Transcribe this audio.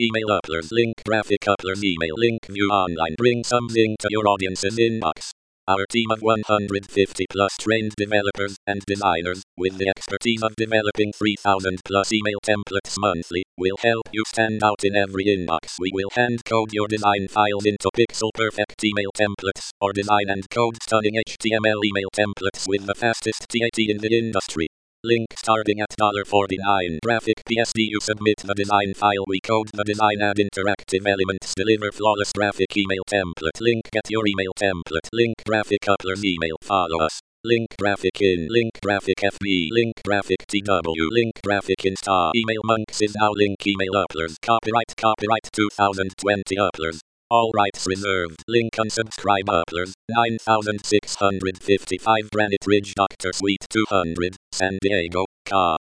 email uploads, link graphic uploads, email link view online. Bring something to your audience's inbox. Our team of 150 plus trained developers and designers, with the expertise of developing 3,000 plus email templates monthly, will help you stand out in every inbox. We will hand code your design files into pixel perfect email templates, or design and code stunning HTML email templates with the fastest TAT in the industry. Link starting at $49. Graphic PSD. You submit the design file, we code the design, add interactive elements, deliver flawless graphic email template. Link get your email template. Link graphic uploads, email. Follow us. Link graphic in. Link graphic FB. Link graphic TW. Link graphic Insta. Email Monks is now link email uploads. Copyright 2020 uploads. All rights reserved. Link unsubscribe uploads. 9655 Granite Ridge Dr. Suite 200, San Diego, Ca.